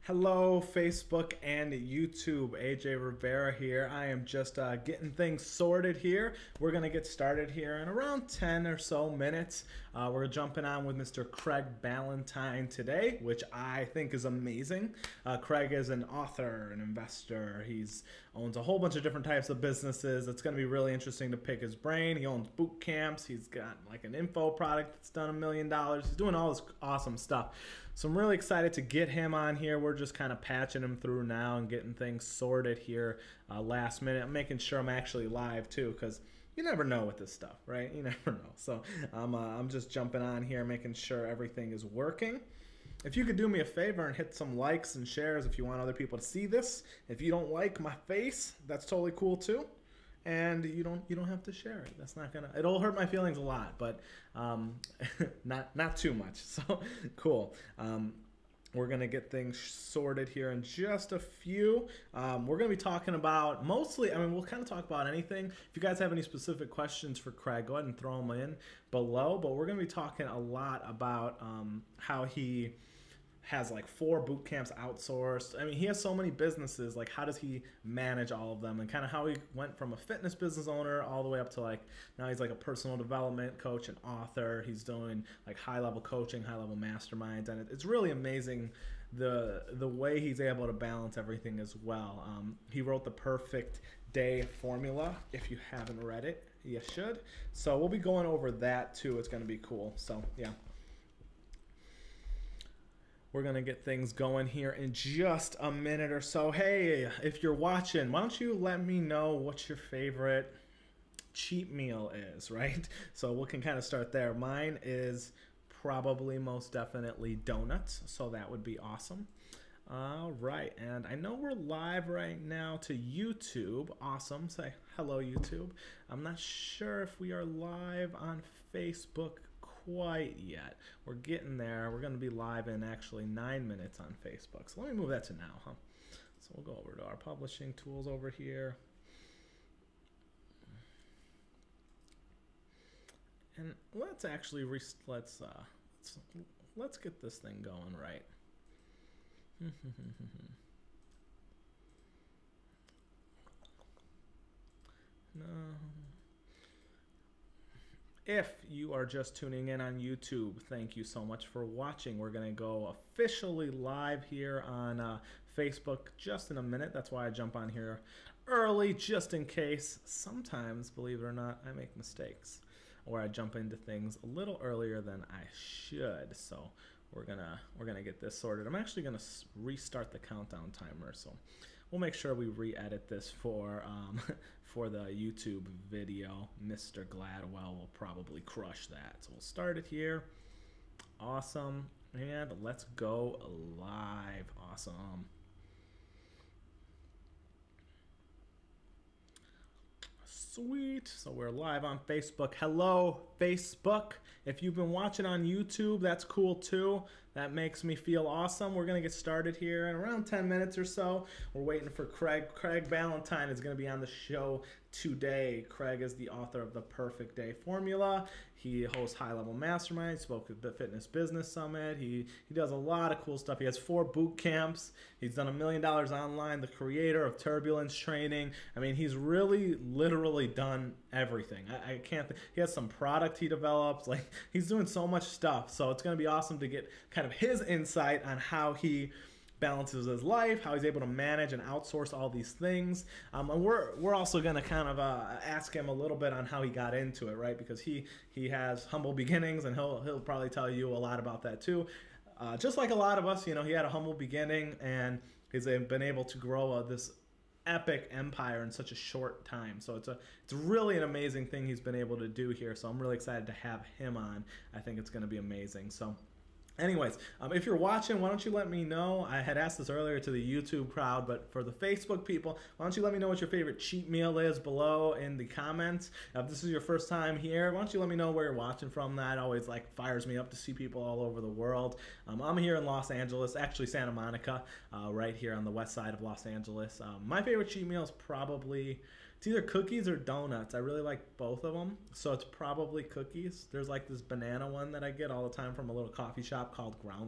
Hello, Facebook and YouTube. AJ Rivera here. I am just getting things sorted here. We're going to get started here in around 10 or so minutes. We're jumping on with Mr. Craig Ballantyne today, which I think is amazing. Craig is an author, an investor. He owns a whole bunch of different types of businesses. It's going to be really interesting to pick his brain. He owns boot camps. He's got like an info product that's done $1 million. He's doing all this awesome stuff. So I'm really excited to get him on here. We're just kind of patching him through now and getting things sorted here last minute. I'm making sure I'm actually live too, because you never know with this stuff, right? You never know. So I'm just jumping on here, making sure everything is working. If you could do me a favor and hit some likes and shares if you want other people to see this. If you don't like my face, that's totally cool too. And you don't have to share it. That's not gonna. It'll hurt my feelings a lot, but not too much. So cool. We're gonna get things sorted here in just a few. We're gonna be talking about mostly. We'll kind of talk about anything. If you guys have any specific questions for Craig, go ahead and throw them in below. But we're gonna be talking a lot about how he has like 4 boot camps outsourced. He has so many businesses. Like, how does he manage all of them? And kind of how he went from a fitness business owner all the way up to like now he's like a personal development coach and author. He's doing like high level coaching, high level masterminds, and it's really amazing the way he's able to balance everything as well. He wrote the Perfect Day Formula. If you haven't read it, you should. So we'll be going over that too. It's going to be cool. So yeah. We're going to get things going here in just a minute or so. Hey, if you're watching, why don't you let me know what your favorite cheat meal is, right? So we can kind of start there. Mine is probably most definitely donuts, so that would be awesome. All right, and I know we're live right now to YouTube. Awesome. Say hello, YouTube. I'm not sure if we are live on Facebook quite yet. We're getting there. We're going to be live in actually 9 minutes on Facebook. So let me move that to now, huh? So we'll go over to our publishing tools over here. And let's actually let's get this thing going right. No. If you are just tuning in on YouTube, thank you so much for watching. We're going to go officially live here on Facebook just in a minute. That's why I jump on here early, just in case. Sometimes, believe it or not, I make mistakes, or I jump into things a little earlier than I should. So we're gonna get this sorted. I'm actually gonna restart the countdown timer, so we'll make sure we re-edit this for the YouTube video. Mr. Gladwell will probably crush that. So we'll start it here. Awesome, and let's go live. Awesome. Sweet. So we're live on Facebook. Hello, Facebook. If you've been watching on YouTube, that's cool too. That makes me feel awesome. We're going to get started here in around 10 minutes or so. We're waiting for Craig. Craig Ballantyne is going to be on the show today. Craig is the author of the Perfect Day Formula. He hosts High Level Mastermind, spoke at the Fitness Business Summit. He does a lot of cool stuff. He has 4 boot camps. He's done $1 million online, the creator of Turbulence Training. He's really literally done everything. I can't he has some product he develops. Like, he's doing so much stuff. So it's going to be awesome to get kind of his insight on how he balances his life, how he's able to manage and outsource all these things. And we're also going to kind of ask him a little bit on how he got into it, right? Because he has humble beginnings, and he'll probably tell you a lot about that too. Just like a lot of us, he had a humble beginning, and he's been able to grow this epic empire in such a short time. So it's really an amazing thing he's been able to do here. So I'm really excited to have him on. I think it's going to be amazing. So anyways, if you're watching, why don't you let me know? I had asked this earlier to the YouTube crowd, but for the Facebook people, why don't you let me know what your favorite cheat meal is below in the comments. If this is your first time here, why don't you let me know where you're watching from? That always fires me up to see people all over the world. I'm here in Los Angeles, actually Santa Monica, right here on the west side of Los Angeles. My favorite cheat meal is probably, it's either cookies or donuts. I really like both of them, so it's probably cookies. There's like this banana one that I get all the time from a little coffee shop called Groundwork.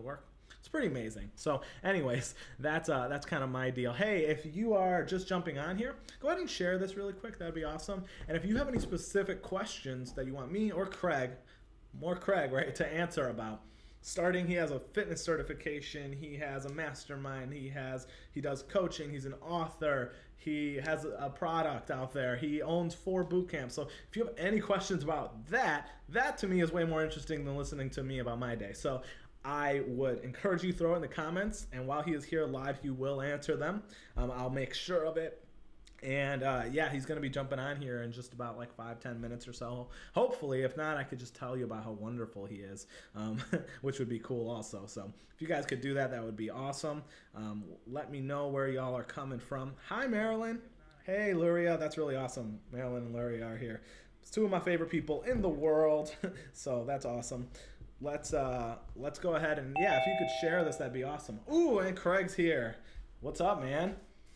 It's pretty amazing. So, anyways, that's kind of my deal. Hey, if you are just jumping on here, go ahead and share this really quick. That'd be awesome. And if you have any specific questions that you want me or Craig, more Craig, right, to answer about. Starting, he has a fitness certification, he has a mastermind, he does coaching, he's an author, he has a product out there, he owns 4 boot camps. So if you have any questions about that to me is way more interesting than listening to me about my day. So I would encourage you to throw it in the comments, and while he is here live, he will answer them. I'll make sure of it. And yeah, he's going to be jumping on here in just about like 5-10 minutes or so. Hopefully, if not, I could just tell you about how wonderful he is, which would be cool also. So if you guys could do that, that would be awesome. Let me know where y'all are coming from. Hi, Marilyn. Hey, Luria. That's really awesome. Marilyn and Luria are here. It's 2 of my favorite people in the world, so that's awesome. Let's go ahead and, yeah, if you could share this, that'd be awesome. Ooh, and Craig's here. What's up, man?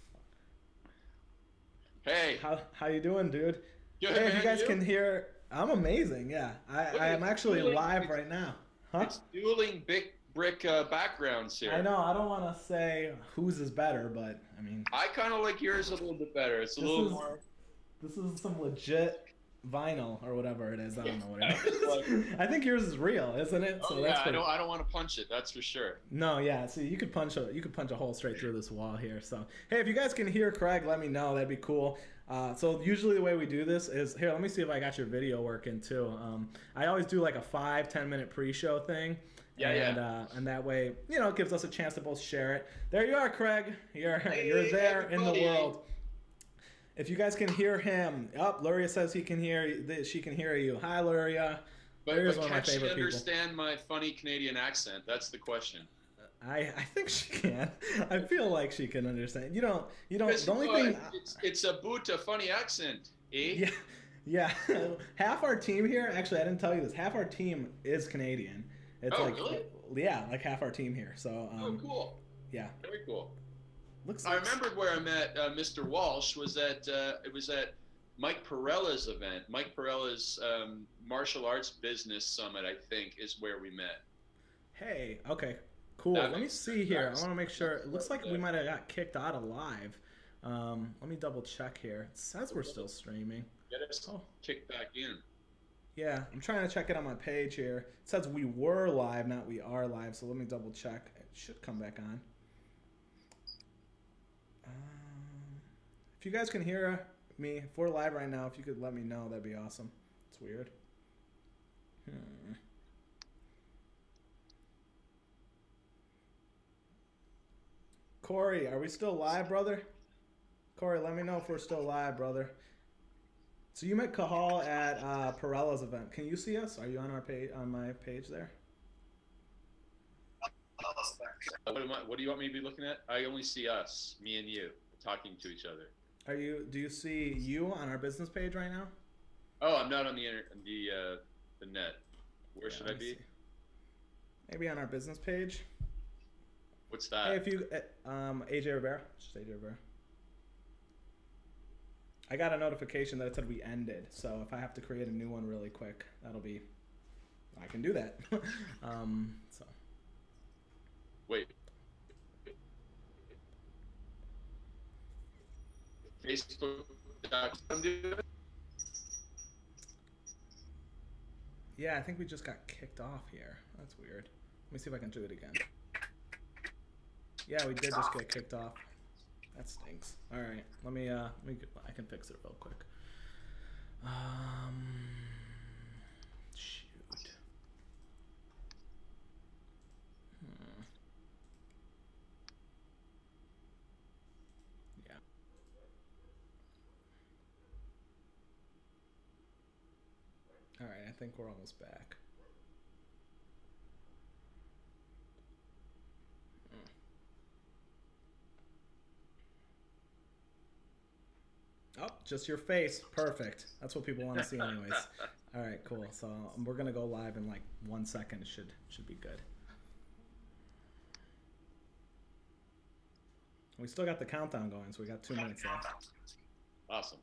Hey. How you doing, dude? Good, hey, man, if you guys can hear, I'm amazing, yeah. I am actually live right now. Huh? It's dueling big brick backgrounds here. I know, I don't want to say whose is better, but, I mean... I kind of like yours a little bit better. It's a little more... This is some legit vinyl or whatever it is. I don't know what it is. I think yours is real, isn't it? So yeah, I don't want to punch it. That's for sure. No, yeah. See, you could punch a hole straight through this wall here. So hey, if you guys can hear Craig, let me know. That'd be cool. So usually the way we do this is here. Let me see if I got your video working too. I always do like a 5-10 minute pre-show thing. Yeah, and that way, you know, it gives us a chance to both share it. There you are, Craig. You're there in the world. If you guys can hear him, Luria says she can hear you. Hi, Luria. But can she understand my funny Canadian accent? That's the question. I think she can. I feel like she can understand. You don't. The only thing. It's a funny accent, eh? Yeah. Half our team here. Actually, I didn't tell you this. Half our team is Canadian. It's really? Yeah, like half our team here. So. Cool. Yeah. Very cool. I remembered where I met Mr. Walsh was at it was at Mike Perella's event. Mike Perella's martial arts business summit, I think, is where we met. Hey, okay, cool. Let me see here. I want to make sure. It looks like we might have got kicked out of live. Let me double check here. It says we're still streaming. Get us kicked back in. Yeah, I'm trying to check it on my page here. It says we were live, not we are live. So let me double check. It should come back on. If you guys can hear me, if we're live right now, if you could let me know, that'd be awesome. It's weird. Corey, are we still live, brother? Corey, let me know if we're still live, brother. So you met Cahal at Perella's event. Can you see us? Are you on our page, on my page there? What do you want me to be looking at? I only see us, me and you, talking to each other. Do you see you on our business page right now? Oh, I'm not on the net. Where should I be? See. Maybe on our business page. What's that? Hey, if you AJ Rivera, just AJ Rivera. I got a notification that it said we ended, so if I have to create a new one really quick, I can do that. So. Wait. Facebook.com. Yeah, I think we just got kicked off here. That's weird. Let me see if I can do it again. Yeah, we did just get kicked off. That stinks. All right, I can fix it real quick. Shoot. Yeah. All right, I think we're almost back. Oh, just your face. Perfect. That's what people want to see anyways. All right, cool. So we're going to go live in like 1 second. It should be good. We still got the countdown going, so we got 2 minutes left. Awesome.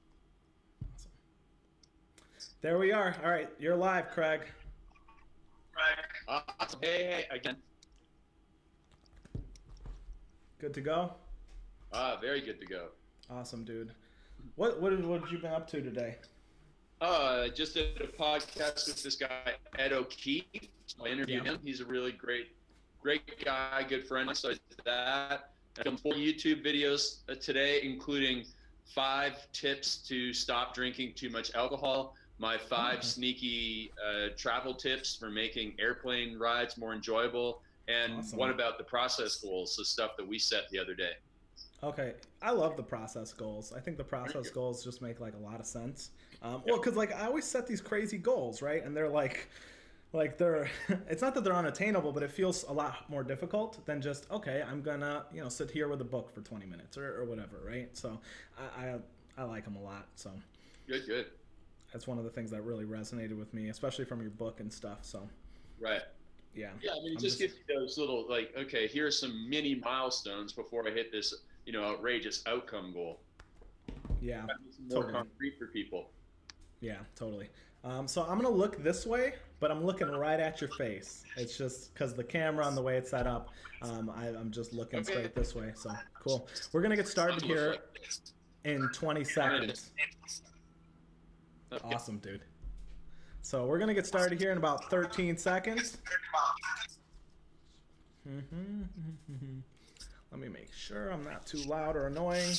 There we are. All right, you're live, Craig. Awesome. Hey, again. Good to go? Very good to go. Awesome, dude. What have you been up to today? Just did a podcast with this guy, Ed O'Keefe. I interviewed him. He's a really great guy, good friend. So I did that. I filmed 4 YouTube videos today, including 5 tips to stop drinking too much alcohol, my 5 sneaky travel tips for making airplane rides more enjoyable, and one about the process goals, the stuff that we set the other day. Okay, I love the process goals. I think the process goals just make like a lot of sense. Well, because like I always set these crazy goals, right? And they're like they're it's not that they're unattainable, but it feels a lot more difficult than just, okay, I'm gonna sit here with a book for 20 minutes or whatever, right? So I like them a lot. So good. That's one of the things that really resonated with me, especially from your book and stuff. So right. Yeah. I mean, it just gives you those little, like, okay, here are some mini milestones before I hit this outrageous outcome goal. Yeah, more concrete for people. Yeah, totally. So I'm gonna look this way, but I'm looking right at your face. It's just because the camera and the way it's set up, I'm just looking straight this way. So cool. We're gonna get started here in 20 seconds. Okay. Awesome, dude. So we're gonna get started here in about 13 seconds. Let me make sure I'm not too loud or annoying.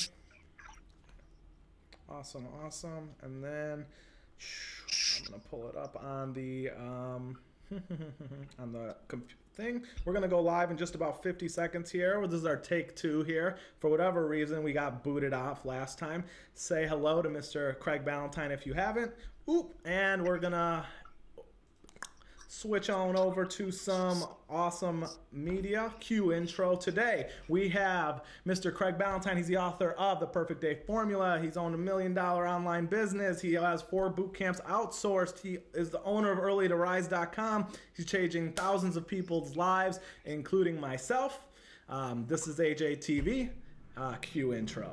Awesome. And then I'm gonna pull it up on the on the thing. We're gonna go live in just about 50 seconds here. This is our take 2 here. For whatever reason, we got booted off last time. Say hello to Mr. Craig Ballantyne if you haven't. And we're gonna switch on over to some awesome media. Cue intro. Today we have Mr. Craig Ballantyne. He's the author of The Perfect Day Formula. He's owned $1 million online business. He has 4 boot camps outsourced. He is the owner of earlytorise.com. He's changing thousands of people's lives, including myself. This is AJTV. Cue intro.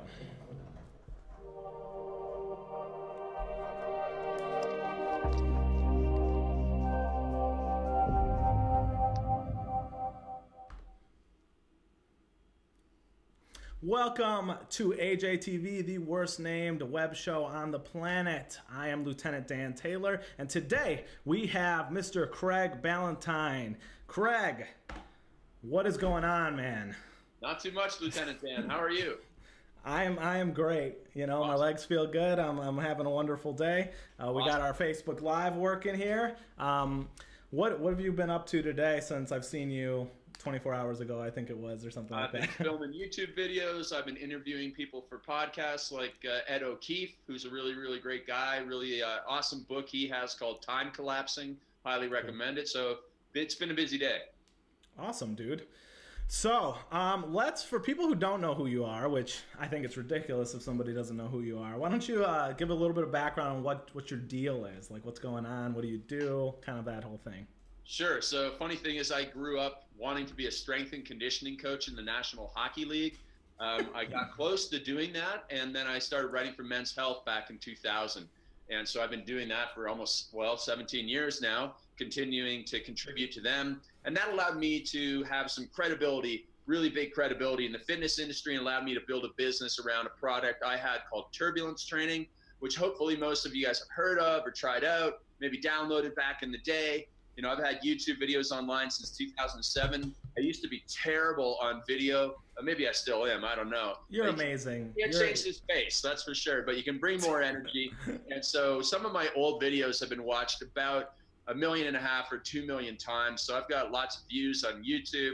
Welcome to AJTV, the worst named web show on the planet. I am Lieutenant Dan Taylor, and today we have Mr. Craig Ballantyne. Craig, what is going on, man? Not too much, Lieutenant Dan. How are you? I am great. Awesome. My legs feel good. I'm having a wonderful day. We got our Facebook Live working here. What have you been up to today since I've seen you 24 hours ago, I think it was, or something like that? I've been filming YouTube videos. I've been interviewing people for podcasts like Ed O'Keefe, who's a really, really great guy. Really awesome book he has called Time Collapsing. Highly recommend it. So it's been a busy day. Awesome, dude. So for people who don't know who you are, which I think it's ridiculous if somebody doesn't know who you are, why don't you give a little bit of background on what your deal is? Like, what's going on? What do you do? Kind of that whole thing. Sure. So funny thing is I grew up wanting to be a strength and conditioning coach in the National Hockey League. I got close to doing that, and then I started writing for Men's Health back in 2000. And so I've been doing that for almost, 17 years now, continuing to contribute to them. And that allowed me to have some credibility, really big credibility in the fitness industry, and allowed me to build a business around a product I had called Turbulence Training, which hopefully most of you guys have heard of or tried out, maybe downloaded back in the day. I've had YouTube videos online since 2007. I used to be terrible on video. Maybe I still am. I don't know. You're amazing. You can't change his face, that's for sure, but you can bring more energy. And so some of my old videos have been watched about 1.5 million or 2 million times. So I've got lots of views on YouTube.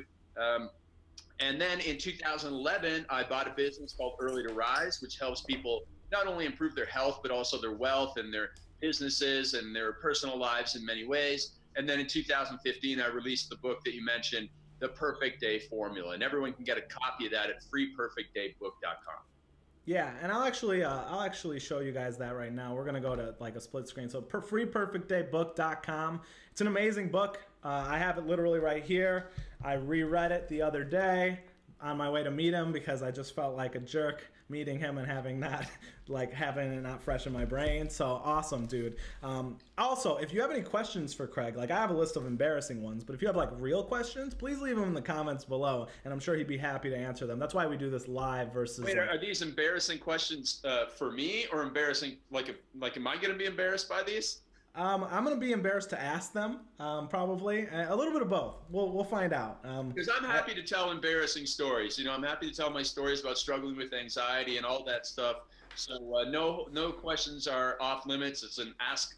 And then in 2011, I bought a business called Early to Rise, which helps people not only improve their health, but also their wealth and their businesses and their personal lives in many ways. And then in 2015, I released the book that you mentioned, The Perfect Day Formula. And everyone can get a copy of that at freeperfectdaybook.com. Yeah, and I'll actually show you guys that right now. We're going to go to like a split screen. So freeperfectdaybook.com. It's an amazing book. I have it literally right here. I reread it the other day on my way to meet him because I just felt like a jerk meeting him and having it not fresh in my brain. So awesome, dude. Also, if you have any questions for Craig, like I have a list of embarrassing ones, but if you have like real questions, please leave them in the comments below, and I'm sure he'd be happy to answer them. That's why we do this live versus. Wait, are these embarrassing questions for me, or embarrassing? Like am I going to be embarrassed by these? I'm going to be embarrassed to ask them, probably. A little bit of both. We'll find out. Because I'm happy to tell embarrassing stories. I'm happy to tell my stories about struggling with anxiety and all that stuff. So no questions are off limits. It's an ask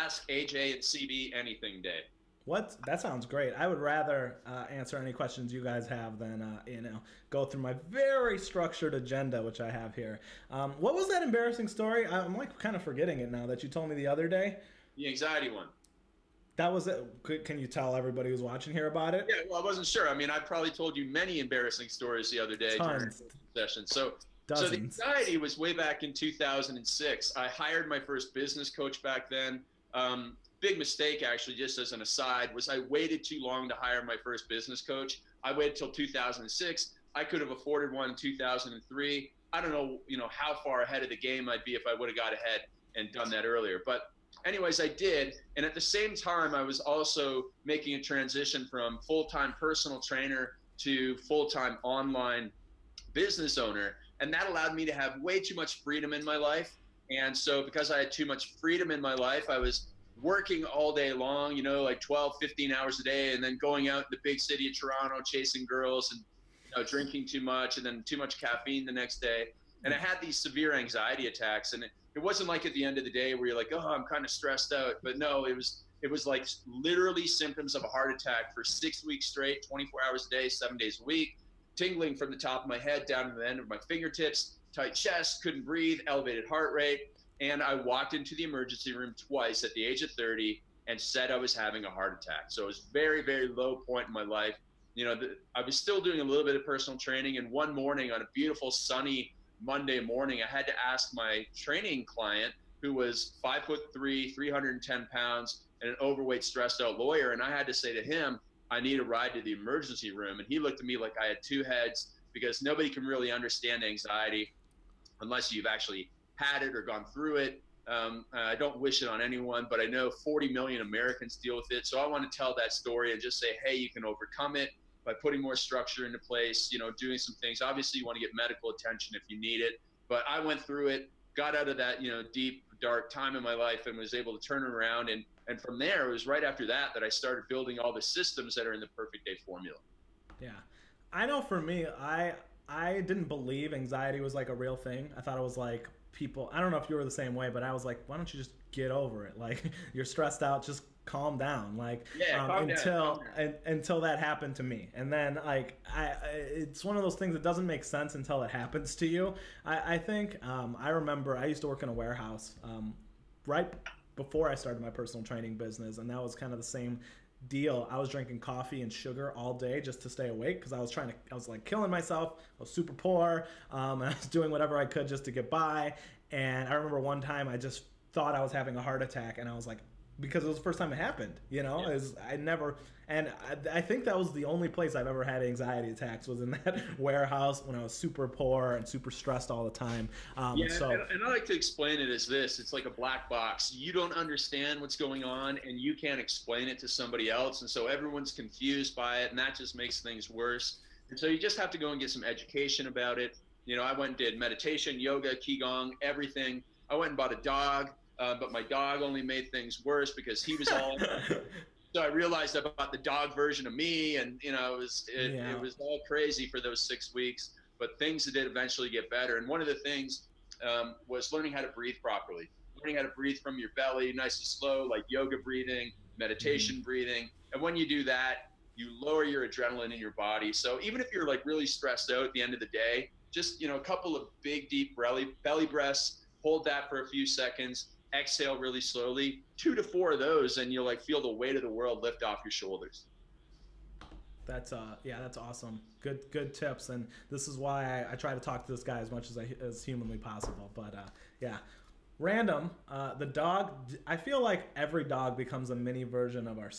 AJ and CB anything day. What? That sounds great. I would rather answer any questions you guys have than go through my very structured agenda, which I have here. What was that embarrassing story? I'm like kind of forgetting it now that you told me the other day. The anxiety one. That was it. Can you tell everybody who's watching here about it? Yeah, well, I wasn't sure. I mean, I probably told you many embarrassing stories the other day during the session. So the anxiety was way back in 2006. I hired my first business coach back then. Big mistake, actually, just as an aside, was I waited too long to hire my first business coach. I waited till 2006. I could have afforded one in 2003. I don't know, how far ahead of the game I'd be if I would have got ahead and done that earlier. But anyways, I did. And at the same time, I was also making a transition from full-time personal trainer to full-time online business owner. And that allowed me to have way too much freedom in my life. And so because I had too much freedom in my life, I was working all day long, like 12, 15 hours a day, and then going out in the big city of Toronto, chasing girls and drinking too much, and then too much caffeine the next day. And I had these severe anxiety attacks. And it wasn't like at the end of the day where you're like, oh, I'm kind of stressed out. But no, it was like literally symptoms of a heart attack for 6 weeks straight, 24 hours a day, 7 days a week, tingling from the top of my head down to the end of my fingertips, tight chest, couldn't breathe, elevated heart rate. And I walked into the emergency room twice at the age of 30 and said I was having a heart attack. So it was very, very low point in my life. I was still doing a little bit of personal training. And one morning on a beautiful sunny Monday morning, I had to ask my training client, who was 5'3", 310 pounds, and an overweight, stressed out lawyer. And I had to say to him, I need a ride to the emergency room. And he looked at me like I had two heads, because nobody can really understand anxiety unless you've actually had it or gone through it. I don't wish it on anyone, but I know 40 million Americans deal with it. So I want to tell that story and just say, hey, you can overcome it by putting more structure into place, doing some things. Obviously, you want to get medical attention if you need it. But I went through it, got out of that, deep, dark time in my life, and was able to turn it around. And from there, it was right after that I started building all the systems that are in the Perfect Day formula. Yeah. I know for me, I didn't believe anxiety was like a real thing. I thought it was like people, I don't know if you were the same way, but I was like, why don't you just get over it? Like, you're stressed out, just calm down. Like, until that happened to me. And then it's one of those things that doesn't make sense until it happens to you. I think, I remember I used to work in a warehouse, right before I started my personal training business. And that was kind of the same deal. I was drinking coffee and sugar all day just to stay awake, because I was like killing myself. I was super poor. I was doing whatever I could just to get by. And I remember one time I just thought I was having a heart attack, and I was like, because it was the first time it happened, I think that was the only place I've ever had anxiety attacks, was in that warehouse when I was super poor and super stressed all the time. And I like to explain it as this: it's like a black box. You don't understand what's going on, and you can't explain it to somebody else, and so everyone's confused by it, and that just makes things worse. And so you just have to go and get some education about it. I went and did meditation, yoga, qigong, everything. I went and bought a dog. But my dog only made things worse, because he was all. So I realized about the dog version of me, and it was all crazy for those 6 weeks. But things did eventually get better. And one of the things was learning how to breathe properly, learning how to breathe from your belly, nice and slow, like yoga breathing, meditation breathing. And when you do that, you lower your adrenaline in your body. So even if you're like really stressed out at the end of the day, just a couple of big, deep belly breaths, hold that for a few seconds. Exhale really slowly, 2 to 4 of those, and you'll feel the weight of the world lift off your shoulders. That's awesome. Good tips, and this is why I try to talk to this guy as much as humanly possible. But random. The dog. I feel like every dog becomes a mini version of ourselves.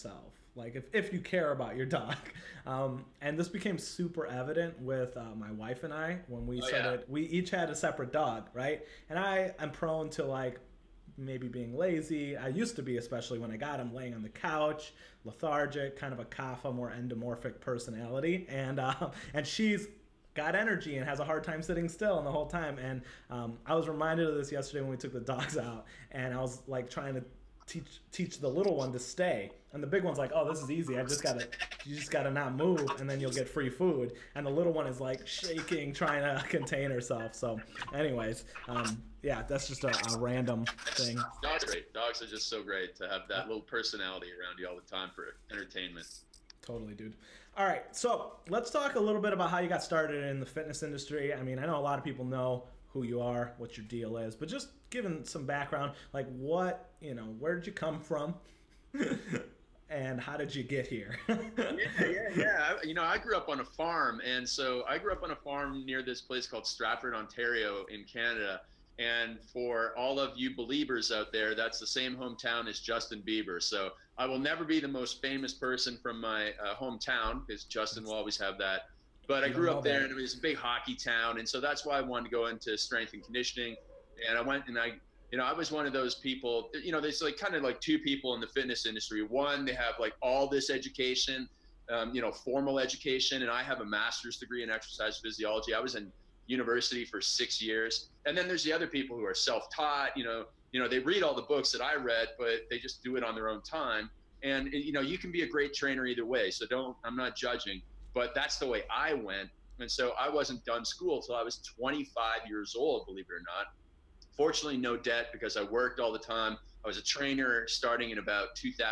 like if you care about your dog. And this became super evident with my wife and I when we started. We each had a separate dog, right? And I am prone to like maybe being lazy. I used to be, especially when I got him, laying on the couch, lethargic, kind of a kapha, more endomorphic personality, and she's got energy and has a hard time sitting still and the whole time. And I was reminded of this yesterday when we took the dogs out, and I was like trying to teach the little one to stay, and the big one's like, oh, this is easy, you just gotta not move and then you'll get free food, and the little one is like shaking trying to contain herself. So anyways, yeah, that's just a random thing. Dogs are great. Dogs are just so great to have that little personality around you all the time for entertainment. Totally, dude. All right, so let's talk a little bit about how you got started in the fitness industry. I mean, I know a lot of people know who you are, what your deal is, but just giving some background, like what, where did you come from? And how did you get here? Yeah. I grew up on a farm, and so I grew up on a farm near this place called Stratford, Ontario in Canada. And for all of you believers out there, that's the same hometown as Justin Bieber. So I will never be the most famous person from my hometown, because Justin will always have that. But I grew up there, and it was a big hockey town, and so that's why I wanted to go into strength and conditioning. And I went, and I was one of those people. There's like kind of like two people in the fitness industry. One, they have like all this education, formal education, and I have a master's degree in exercise physiology. I was in university for 6 years, and then there's the other people who are self-taught. They read all the books that I read, but they just do it on their own time. And you can be a great trainer either way. So I'm not judging. But that's the way I went. And so I wasn't done school till I was 25 years old, believe it or not. Fortunately, no debt, because I worked all the time. I was a trainer starting in about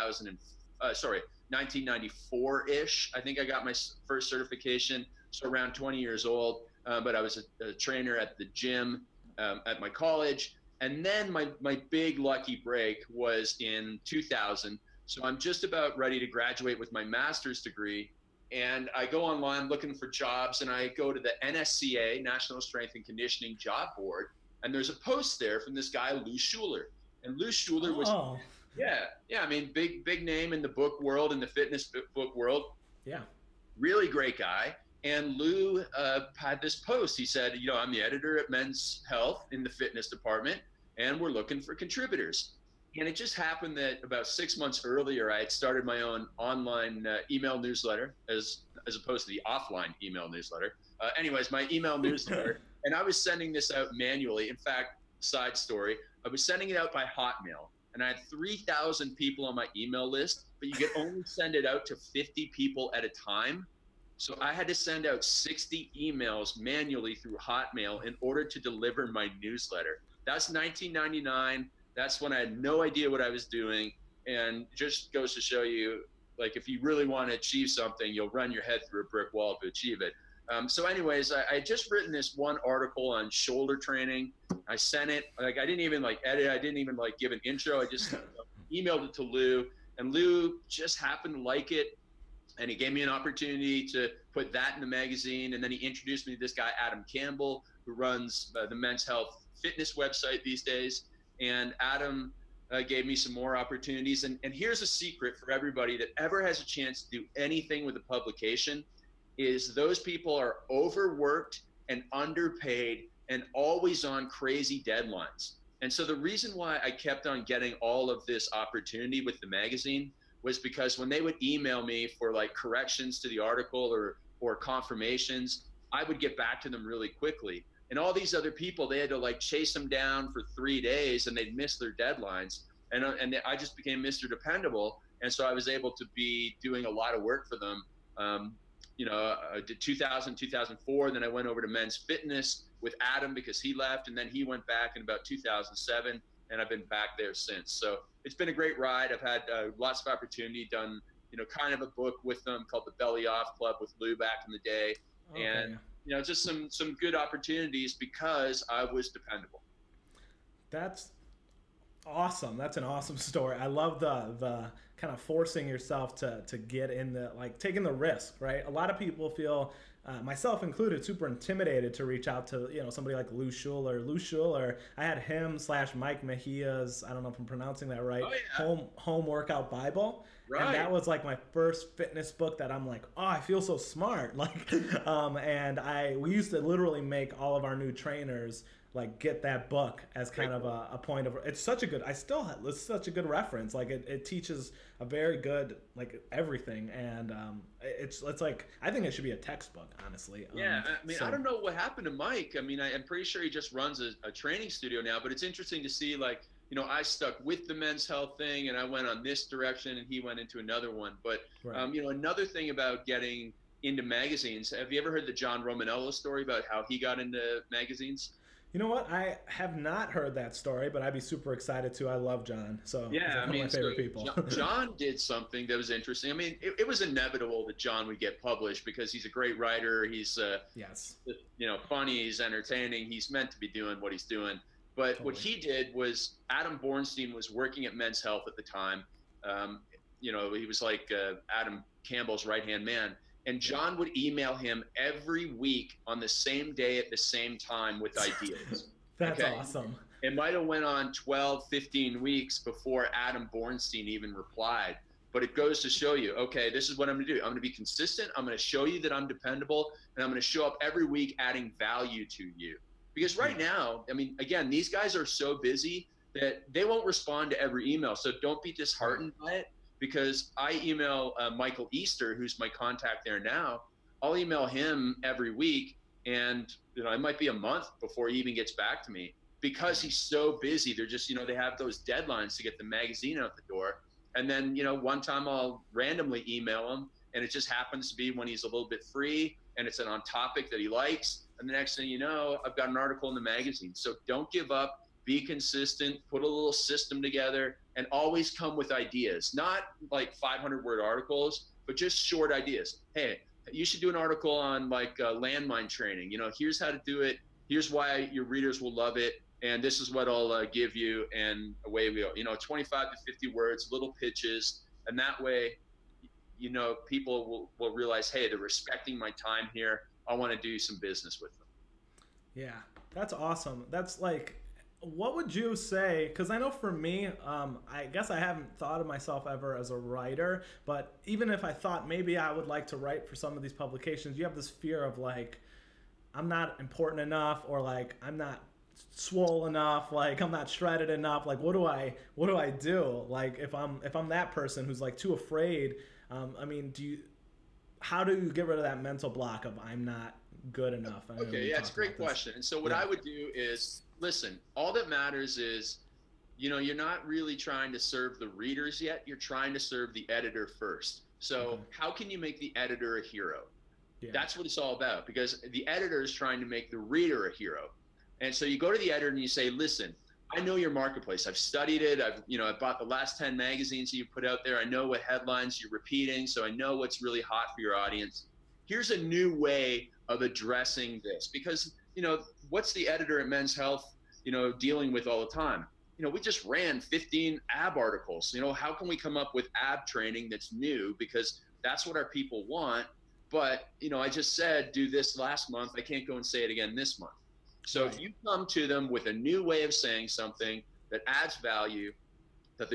1994-ish. I think I got my first certification, so around 20 years old. But I was a trainer at the gym at my college. And then my big lucky break was in 2000. So I'm just about ready to graduate with my master's degree. And I go online looking for jobs, and I go to the NSCA, National Strength and Conditioning Job Board, and there's a post there from this guy, Lou Schuler. And Lou Schuler was, I mean, big name in the book world, in the fitness book world. Yeah. Really great guy. And Lou had this post. He said, I'm the editor at Men's Health in the fitness department, and we're looking for contributors. And it just happened that about 6 months earlier, I had started my own online email newsletter, as opposed to the offline email newsletter. Anyways, my email newsletter, and I was sending this out manually. In fact, side story, I was sending it out by Hotmail, and I had 3,000 people on my email list, but you could only send it out to 50 people at a time. So I had to send out 60 emails manually through Hotmail in order to deliver my newsletter. That's 1999. That's when I had no idea what I was doing, and just goes to show you, like, if you really want to achieve something, you'll run your head through a brick wall to achieve it. So anyways, I had just written this one article on shoulder training. I sent it, like, I didn't even like edit. I didn't even like give an intro. I just emailed it to Lou, and Lou just happened to like it. And he gave me an opportunity to put that in the magazine. And then he introduced me to this guy, Adam Campbell, who runs the Men's Health fitness website these days. And Adam gave me some more opportunities. And here's a secret for everybody that ever has a chance to do anything with a publication, is those people are overworked and underpaid and always on crazy deadlines. And so the reason why I kept on getting all of this opportunity with the magazine was because when they would email me for like corrections to the article or confirmations, I would get back to them really quickly. And all these other people, they had to like chase them down for 3 days, and they'd miss their deadlines. And I just became Mr. Dependable. And so I was able to be doing a lot of work for them. I did 2000, 2004. Then I went over to Men's Fitness with Adam because he left. And then he went back in about 2007. And I've been back there since. So it's been a great ride. I've had lots of opportunity, done, kind of a book with them called The Belly Off Club with Lou back in the day. Okay. And, just some good opportunities because I was dependable. That's awesome. That's an awesome story. I love the kind of forcing yourself to get in the, like, taking the risk, right? A lot of people feel myself included, super intimidated to reach out to somebody like Lou Schuler. Lou Schuler, I had him slash Mike Mejia's, I don't know if I'm pronouncing that right, Oh yeah. home workout Bible. And Right. that was like my first fitness book that I'm like, oh, I feel so smart. Like, and we used to literally make all of our new trainers like get that book as kind of a point of, it's such a good, it's such a good reference. Like it teaches a very good, like everything. And it's like, I think it should be a textbook, honestly. Yeah, I mean, I don't know what happened to Mike. I mean, I'm pretty sure he just runs a training studio now, but it's interesting to see, like, I stuck with the Men's Health thing and I went on this direction and he went into another one. But, Right. Another thing about getting into magazines, have you ever heard the John Romanello story about how he got into magazines? You know what? I have not heard that story, but I'd be super excited to. I love John, so he's Yeah, like one of my favorite people. John did something that was interesting. I mean, it was inevitable that John would get published because he's a great writer. He's, Yes, funny. He's entertaining. He's meant to be doing what he's doing. But totally. what he did was Adam Bornstein was working at Men's Health at the time. He was like Adam Campbell's right-hand man. And John would email him every week on the same day at the same time with ideas. That's awesome. It might have went on 12, 15 weeks before Adam Bornstein even replied. But it goes to show you, okay, this is what I'm going to do. I'm going to be consistent. I'm going to show you that I'm dependable. And I'm going to show up every week adding value to you. Because right now, I mean, again, these guys are so busy that they won't respond to every email. So don't be disheartened by it. Because I email Michael Easter, who's my contact there now. I'll email him every week, and it might be a month before he even gets back to me because he's so busy. They're just, they have those deadlines to get the magazine out the door. And then, one time I'll randomly email him, and it just happens to be when he's a little bit free, and it's on topic that he likes. And the next thing you know, I've got an article in the magazine. So don't give up. Be consistent, put a little system together, and always come with ideas. Not like 500-word articles, but just short ideas. Hey, you should do an article on like landmine training. Here's how to do it. Here's why your readers will love it. And this is what I'll give you. And away we go. 25 to 50 words, little pitches. And that way, people will realize, hey, they're respecting my time here. I want to do some business with them. Yeah, that's awesome. That's like, what would you say? Because I know for me, I guess I haven't thought of myself ever as a writer, but even if I thought maybe I would like to write for some of these publications, you have this fear of like, I'm not important enough, or like, I'm not swole enough, like I'm not shredded enough. Like, what do I do? Like, if I'm that person who's like too afraid, I mean, how do you get rid of that mental block of I'm not good enough? Okay, yeah, it's a great question. And so what I would do is, listen, all that matters is, you're not really trying to serve the readers yet. You're trying to serve the editor first. So how can you make the editor a hero? Yeah. That's what it's all about, because the editor is trying to make the reader a hero. And so you go to the editor and you say, listen, I know your marketplace. I've studied it. I've bought the last 10 magazines that you put out there. I know what headlines you're repeating. So I know what's really hot for your audience. Here's a new way of addressing this, because, what's the editor at Men's Health, dealing with all the time? We just ran 15 ab articles. How can we come up with ab training that's new? Because that's what our people want. But, I just said, do this last month. I can't go and say it again this month. So if you come to them with a new way of saying something that adds value, that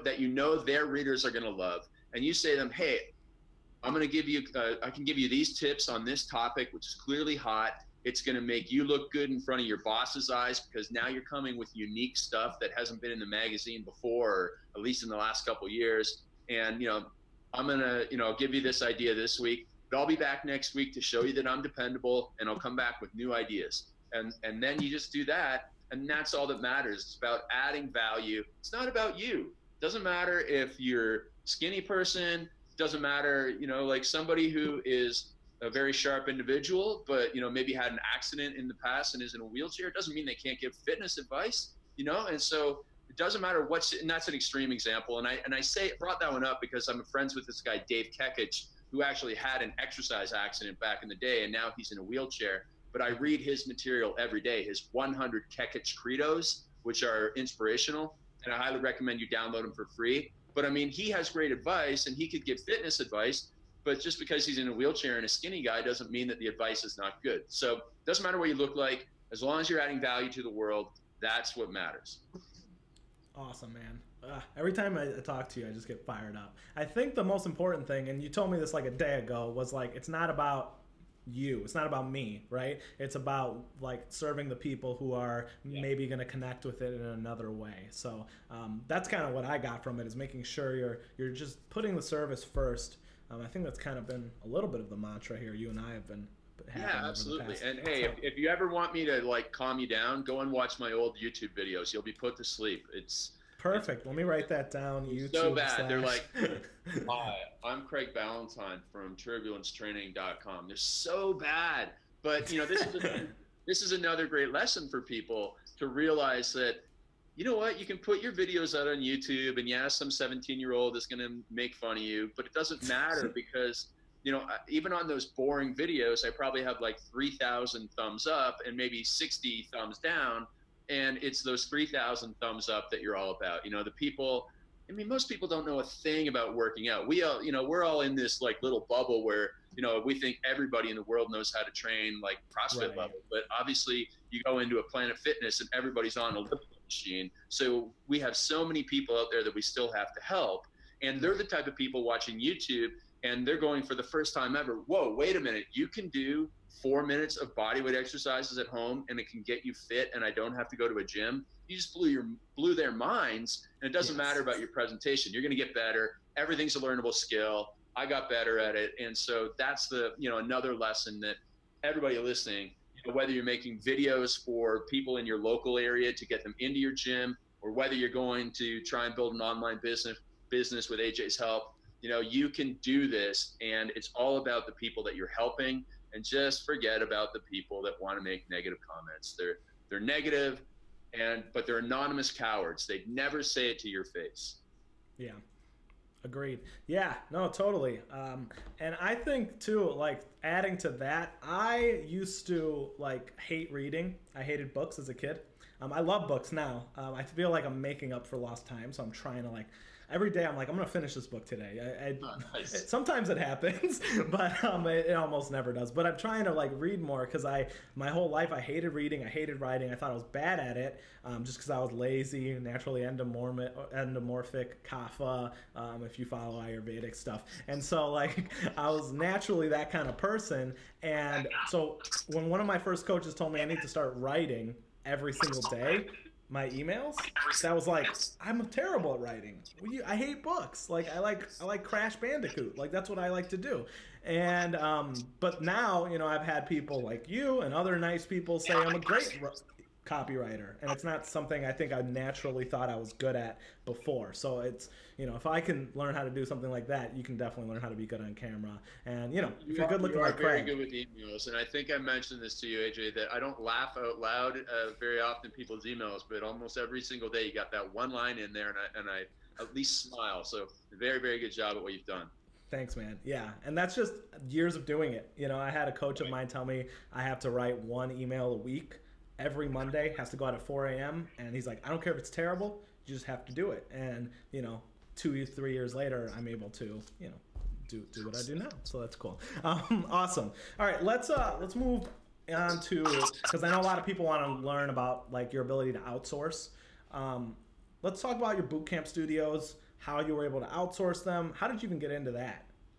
their readers are going to love, and you say to them, hey, I'm going to give you, I can give you these tips on this topic, which is clearly hot. It's going to make you look good in front of your boss's eyes, because now you're coming with unique stuff that hasn't been in the magazine before, or at least in the last couple of years. And, I'm going to, give you this idea this week, but I'll be back next week to show you that I'm dependable, and I'll come back with new ideas. And then you just do that. And that's all that matters. It's about adding value. It's not about you. It doesn't matter if you're a skinny person. Doesn't matter, like somebody who is a very sharp individual, but, maybe had an accident in the past and is in a wheelchair. It doesn't mean they can't give fitness advice, and so it doesn't matter and that's an extreme example. And I brought that one up because I'm friends with this guy, Dave Kekich, who actually had an exercise accident back in the day, and now he's in a wheelchair. But I read his material every day, his 100 Kekich Credos, which are inspirational, and I highly recommend you download them for free. But I mean, he has great advice, and he could give fitness advice, but just because he's in a wheelchair and a skinny guy doesn't mean that the advice is not good. So it doesn't matter what you look like, as long as you're adding value to the world, that's what matters. Awesome, man. Every time I talk to you, I just get fired up. I think the most important thing, and you told me this like a day ago, was like, it's not about you. It's not about me, right? It's about like serving the people who are maybe going to connect with it in another way. So that's kind of what I got from it, is making sure you're just putting the service first. I think that's kind of been a little bit of the mantra here you and I have been having. Yeah, absolutely. And hey, if you ever want me to like calm you down, go and watch my old YouTube videos. You'll be put to sleep. It's perfect. Let me write that down. YouTube. So bad. They're like, hi, I'm Craig Ballantyne from turbulencetraining.com. They're so bad. But you know, this is another great lesson for people to realize that, you know what, you can put your videos out on YouTube, and yeah, some 17-year-old is going to make fun of you, but it doesn't matter because, you know, even on those boring videos, I probably have like 3,000 thumbs up and maybe 60 thumbs down. And it's those 3,000 thumbs up that you're all about. You know, the people, I mean, most people don't know a thing about working out. We all, you know, we're all in this like little bubble where, you know, we think everybody in the world knows how to train like CrossFit level. But obviously you go into a Planet Fitness and everybody's on a elliptical machine. So we have so many people out there that we still have to help. And they're the type of people watching YouTube, and they're going for the first time ever, whoa, wait a minute, you can do 4 minutes of bodyweight exercises at home and it can get you fit and I don't have to go to a gym. You just blew their minds, and it doesn't matter about your presentation. You're going to get better. Everything's a learnable skill. I got better at it. And so that's the, you know, another lesson that everybody listening, you know, whether you're making videos for people in your local area to get them into your gym, or whether you're going to try and build an online business with AJ's help, you know, you can do this, and it's all about the people that you're helping. And just forget about the people that want to make negative comments. They're negative, but they're anonymous cowards. They'd never say it to your face. Yeah, agreed. Yeah, no, totally. And I think too, like adding to that, I used to like hate reading. I hated books as a kid. I love books now. I feel like I'm making up for lost time, so I'm trying to like. Every day I'm like, I'm going to finish this book today. Nice. Sometimes it happens, but it almost never does. But I'm trying to like read more because my whole life I hated reading. I hated writing. I thought I was bad at it just because I was lazy, naturally endomorphic, kapha, if you follow Ayurvedic stuff. And so like I was naturally that kind of person. And so when one of my first coaches told me I need to start writing every single day, my emails, that was like, I'm terrible at writing. I hate books. Like I like Crash Bandicoot. Like that's what I like to do. And but now, you know, I've had people like you and other nice people say I'm a great copywriter, and it's not something I think I naturally thought I was good at before. So it's, you know, if I can learn how to do something like that, you can definitely learn how to be good on camera. And you know, if you're good looking like Craig. You are very good with emails, and I think I mentioned this to you, AJ, that I don't laugh out loud very often in people's emails, but almost every single day you got that one line in there, and I at least smile. So very, very good job at what you've done. Thanks, man. Yeah, and that's just years of doing it. You know, I had a coach of mine tell me I have to write one email a week. Every Monday, has to go out at 4 a.m. And he's like, I don't care if it's terrible, you just have to do it. And, you know, 2-3 years later, I'm able to, you know, do what I do now. So that's cool. Awesome. All right, let's move on to, because I know a lot of people want to learn about like your ability to outsource. Let's talk about your boot camp studios, how you were able to outsource them. How did you even get into that?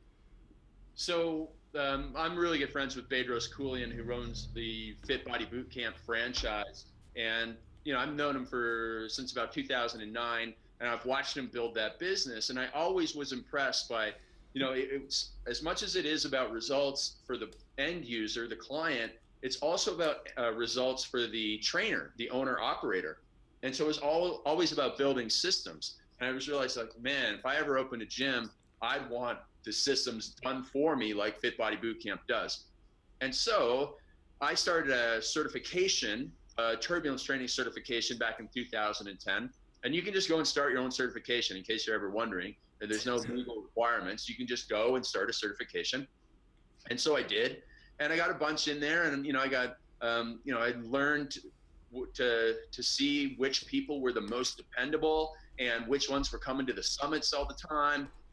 So I'm really good friends with Bedros Keuilian, who runs the Fit Body Bootcamp franchise. And, you know, I've known him since about 2009, and I've watched him build that business. And I always was impressed by, you know, it's as much as it is about results for the end user, the client, it's also about results for the trainer, the owner operator. And so it's always about building systems. And I was realized like, man, if I ever open a gym, I'd want the systems done for me like Fit Body Bootcamp does. And so I started a certification, a turbulence training certification back in 2010. And you can just go and start your own certification in case you're ever wondering. There's no legal requirements. You can just go and start a certification. And so I did. And I got a bunch in there, and, you know, I got, you know, I learned to see which people were the most dependable and which ones were coming to the summits all the time.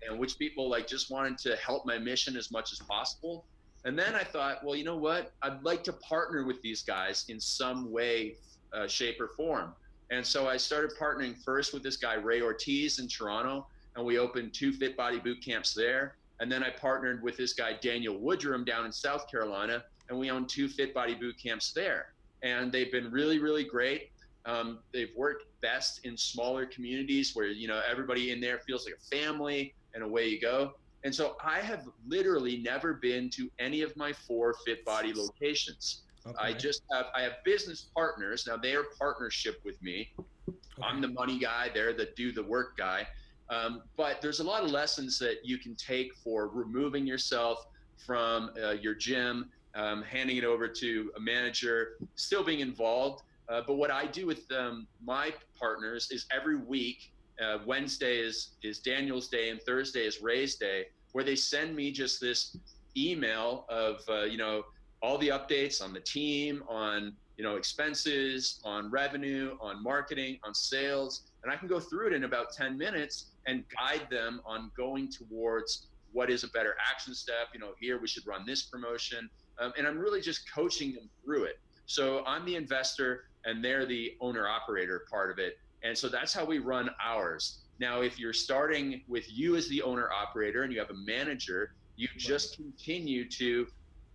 and which people like just wanted to help my mission as much as possible. And then I thought, well, you know what? I'd like to partner with these guys in some way, shape, or form. And so I started partnering first with this guy, Ray Ortiz in Toronto, and we opened 2 Fit Body boot camps there. And then I partnered with this guy, Daniel Woodrum, down in South Carolina, and we own 2 Fit Body boot camps there. And they've been really, really great. They've worked best in smaller communities where, you know, everybody in there feels like a family, and away you go. And so I have literally never been to any of my 4 Fit Body locations. Okay. I have business partners. Now they are partnership with me. Okay. I'm the money guy, they're the do the work guy. But there's a lot of lessons that you can take for removing yourself from your gym, handing it over to a manager, still being involved. But what I do with my partners is every week, Wednesday is Daniel's day and Thursday is Ray's day, where they send me just this email of, you know, all the updates on the team, on, you know, expenses, on revenue, on marketing, on sales. And I can go through it in about 10 minutes and guide them on going towards what is a better action step. You know, here we should run this promotion. And I'm really just coaching them through it. So I'm the investor and they're the owner operator part of it. And so that's how we run ours. Now, if you're starting with you as the owner operator and you have a manager, you just continue to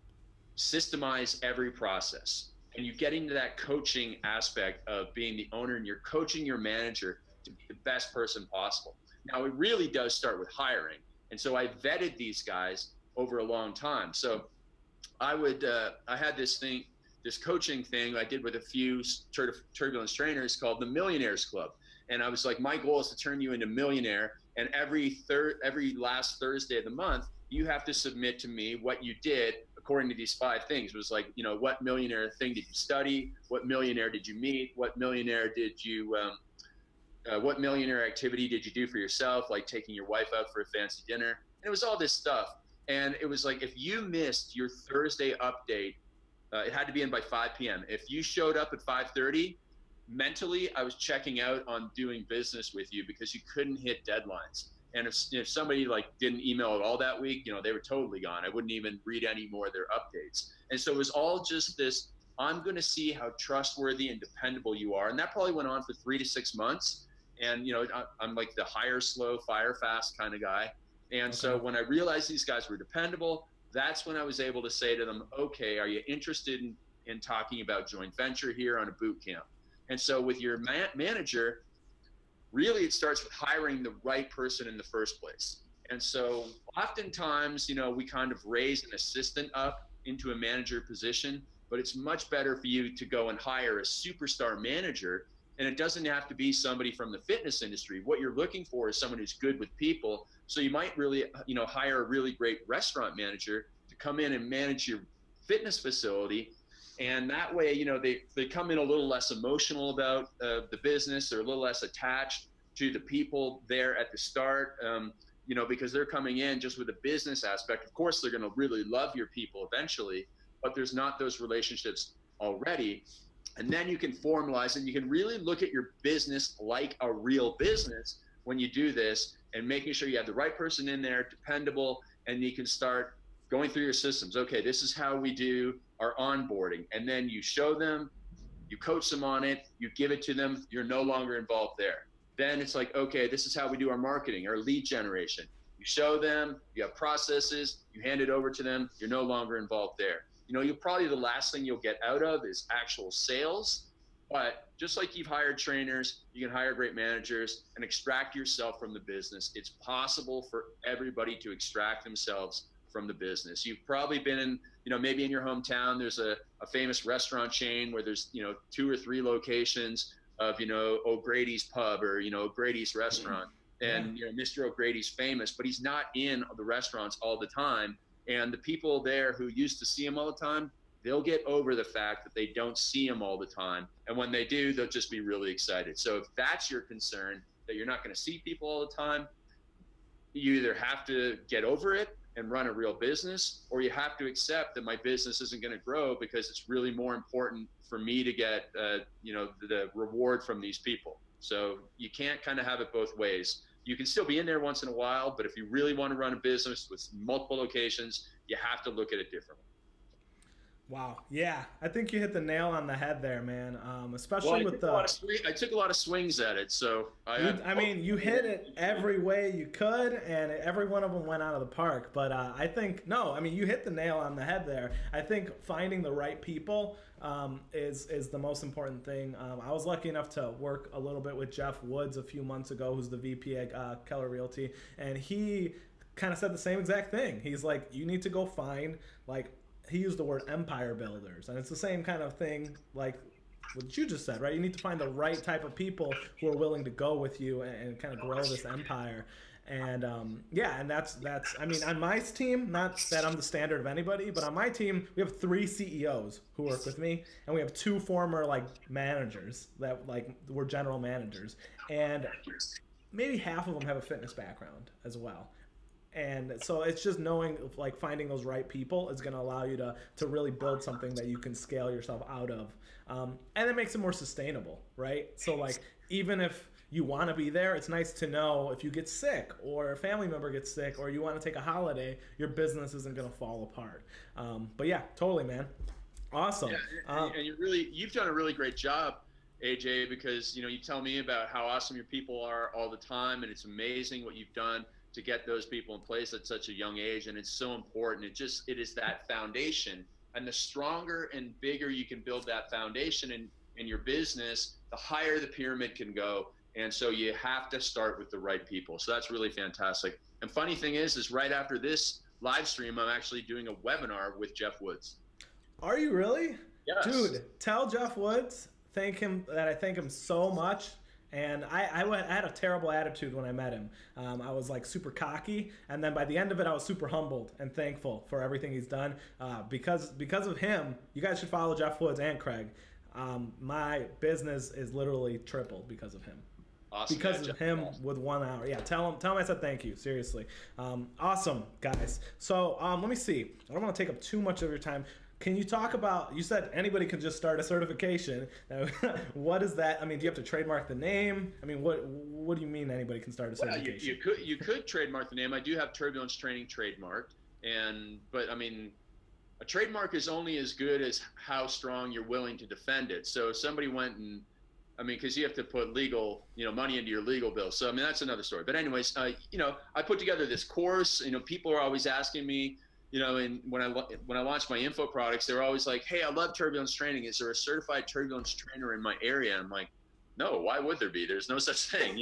systemize every process. And you get into that coaching aspect of being the owner, and you're coaching your manager to be the best person possible. Now, it really does start with hiring. And so I vetted these guys over a long time. So I had this coaching thing I did with a few turbulence trainers called the Millionaires Club. And I was like, my goal is to turn you into a millionaire. And every last Thursday of the month, you have to submit to me what you did according to these 5 things. It was like, you know, what millionaire thing did you study? What millionaire did you meet? What millionaire what millionaire activity did you do for yourself? Like taking your wife out for a fancy dinner. And it was all this stuff. And it was like, if you missed your Thursday update, it had to be in by 5 p.m. If you showed up at 5:30, mentally, I was checking out on doing business with you because you couldn't hit deadlines. And if somebody like didn't email at all that week, you know, they were totally gone. I wouldn't even read any more of their updates. And so it was all just this, I'm going to see how trustworthy and dependable you are. And that probably went on for 3 to 6 months. And, you know, I'm like the hire slow, fire fast kind of guy. And so when I realized these guys were dependable, that's when I was able to say to them, okay, are you interested in talking about joint venture here on a boot camp? And so with your manager, really it starts with hiring the right person in the first place. And so oftentimes, you know, we kind of raise an assistant up into a manager position, but it's much better for you to go and hire a superstar manager. And it doesn't have to be somebody from the fitness industry. What you're looking for is someone who's good with people. So you might really, you know, hire a really great restaurant manager to come in and manage your fitness facility. And that way, you know, they come in a little less emotional about the business. They're a little less attached to the people there at the start, you know, because they're coming in just with a business aspect. Of course, they're going to really love your people eventually, but there's not those relationships already. And then you can formalize and you can really look at your business like a real business when you do this, and making sure you have the right person in there, dependable, and you can start going through your systems. Okay, this is how we do our onboarding. And then you show them, you coach them on it, you give it to them, you're no longer involved there. Then it's like, okay, this is how we do our marketing, our lead generation. You show them, you have processes, you hand it over to them, you're no longer involved there. You know, the last thing you'll get out of is actual sales. But just like you've hired trainers, you can hire great managers and extract yourself from the business. It's possible for everybody to extract themselves from the business. You've probably been in, you know, maybe in your hometown, there's a famous restaurant chain where there's, you know, 2 or 3 locations of, you know, O'Grady's Pub or, you know, O'Grady's Restaurant. And, you know, Mr. O'Grady's famous, but he's not in the restaurants all the time. And the people there who used to see him all the time, they'll get over the fact that they don't see him all the time. And when they do, they'll just be really excited. So if that's your concern, that you're not going to see people all the time, you either have to get over it and run a real business, or you have to accept that my business isn't going to grow because it's really more important for me to get, you know, the reward from these people. So you can't kind of have it both ways. you can still be in there once in a while, but if you really want to run a business with multiple locations, you have to look at it differently. Wow. Yeah, I think you hit the nail on the head there, man. Especially with the. I took a lot of swings at it, so I mean, you hit it every way you could, and every one of them went out of the park. But I think no, I mean, you hit the nail on the head there. I think finding the right people is the most important thing. I was lucky enough to work a little bit with Jeff Woods a few months ago, who's the VP at Keller Realty, and he kind of said the same exact thing. He's like, you need to go find like. He used the word empire builders, and it's the same kind of thing like what you just said, right? You need to find the right type of people who are willing to go with you and kind of grow this empire. And yeah, and that's I mean, on my team, not that I'm the standard of anybody, but on my team, we have 3 CEOs who work with me, and we have 2 former like managers that like were general managers, and maybe half of them have a fitness background as well. And so it's just knowing, like, finding those right people is going to allow you to really build something that you can scale yourself out of. And it makes it more sustainable, right? So, like, even if you want to be there, it's nice to know if you get sick or a family member gets sick or you want to take a holiday, your business isn't going to fall apart. But yeah, totally, man. Awesome. Yeah, and you've done a really great job, AJ, because, you know, you tell me about how awesome your people are all the time, and it's amazing what you've done to get those people in place at such a young age. And it's so important. It is that foundation, and the stronger and bigger you can build that foundation in your business, the higher the pyramid can go. And so you have to start with the right people. So that's really fantastic. And funny thing is right after this live stream, I'm actually doing a webinar with Jeff Woods. Are you really? Yes. Dude, tell Jeff Woods, I thank him so much. And I had a terrible attitude when I met him. I was like super cocky, and then by the end of it, I was super humbled and thankful for everything he's done. Because of him, you guys should follow Jeff Woods and Craig. My business is literally tripled because of him. Awesome. Because of him with 1 hour. Yeah, tell him I said thank you. Seriously. Awesome, guys. So let me see. I don't want to take up too much of your time. Can you talk about, you said anybody can just start a certification. What is that? I mean, do you have to trademark the name? I mean, what do you mean anybody can start a certification? You could trademark the name. I do have Turbulence Training trademarked, but I mean, a trademark is only as good as how strong you're willing to defend it. So if somebody went and, I mean, because you have to put legal, money into your legal bill. So I mean, that's another story. But anyways, I put together this course. People are always asking me, and when I launched my info products, they were always like, "Hey, I love turbulence training. Is there a certified turbulence trainer in my area?" I'm like, "No, why would there be? There's no such thing."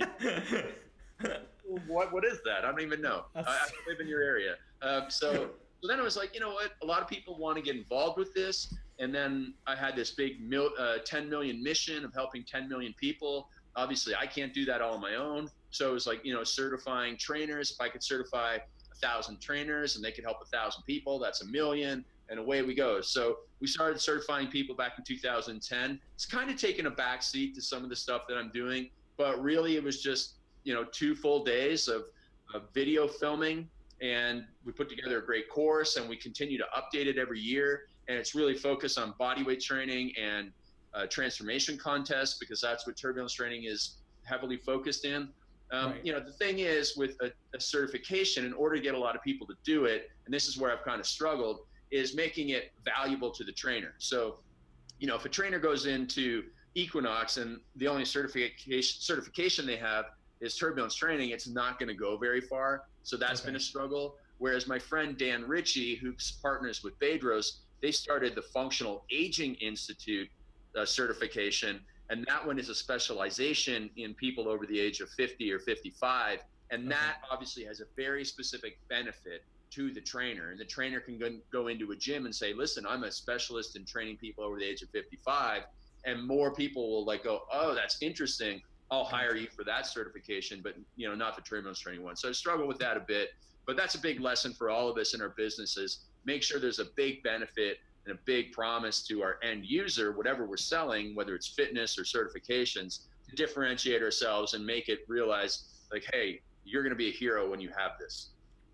What is that? I don't even know. I live in your area. So then I was like, you know what? A lot of people want to get involved with this. And then I had this big 10 million mission of helping 10 million people. Obviously, I can't do that all on my own. So it was like, certifying trainers. If I could certify 1,000 trainers and they could help 1,000 people, that's 1 million, and away we go. So we started certifying people back in 2010. It's kind of taken a back seat to some of the stuff that I'm doing, but really it was just 2 full days of video filming, and we put together a great course, and we continue to update it every year. And it's really focused on bodyweight training and transformation contests, because that's what turbulence training is heavily focused in. Right. The thing is, with a certification, in order to get a lot of people to do it, and this is where I've kind of struggled, is making it valuable to the trainer. So, if a trainer goes into Equinox and the only certification they have is turbulence training, it's not going to go very far. So that's been a struggle. Whereas my friend Dan Ritchie, who partners with Bedros, they started the Functional Aging Institute certification. And that one is a specialization in people over the age of 50 or 55. And that obviously has a very specific benefit to the trainer. And the trainer can go into a gym and say, listen, I'm a specialist in training people over the age of 55. And more people will go, oh, that's interesting. I'll hire you for that certification, but not the turbulence training one. So I struggle with that a bit, but that's a big lesson for all of us in our businesses. Make sure there's a big benefit and a big promise to our end user, whatever we're selling, whether it's fitness or certifications, to differentiate ourselves and make it realize, hey, you're going to be a hero when you have this.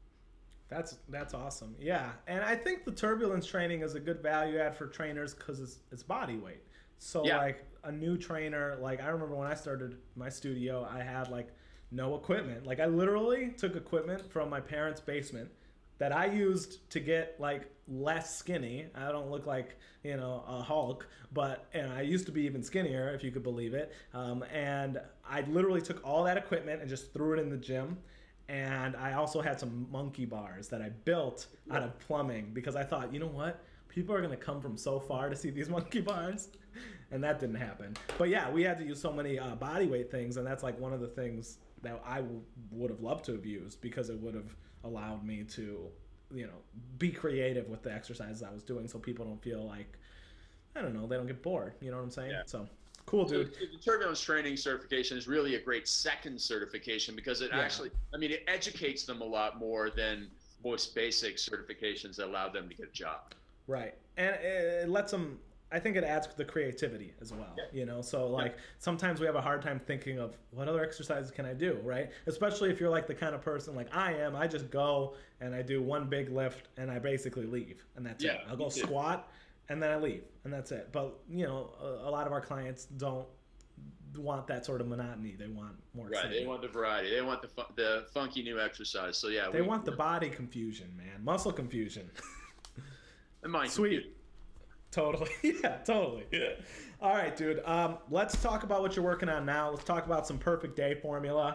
That's awesome. Yeah. And I think the turbulence training is a good value add for trainers because it's body weight. So a new trainer, I remember when I started my studio, I had no equipment. Like I literally took equipment from my parents' basement that I used to get like less skinny. I don't look like, you know, a Hulk, but and I used to be even skinnier, if you could believe it. And I literally took all that equipment and just threw it in the gym. And I also had some monkey bars that I built out of plumbing because I thought, you know what? People are going to come from so far to see these monkey bars. And that didn't happen. But yeah, we had to use so many body weight things. And that's like one of the things that I would have loved to have used because it would have allowed me to, you know, be creative with the exercises I was doing so people don't feel like, I don't know, they don't get bored. You know what I'm saying? Yeah. So cool, dude. So the turbulence training certification is really a great second certification because it actually, I mean, it educates them a lot more than most basic certifications that allow them to get a job. Right. And it lets them, I think it adds the creativity as well, you know? So like sometimes we have a hard time thinking of what other exercises can I do, right? Especially if you're like the kind of person like I am, I just go and I do one big lift and I basically leave and that's it. I'll go squat and then I leave and that's it. But you know, a lot of our clients don't want that sort of monotony. They want more excitement. They want the variety. They want the funky new exercise. So yeah. They want the body confusion, man. Muscle confusion. And mind Sweet. confusion. Totally. Yeah, totally. Yeah. All right, dude. Let's talk about what you're working on now. Let's talk about some Perfect Day formula.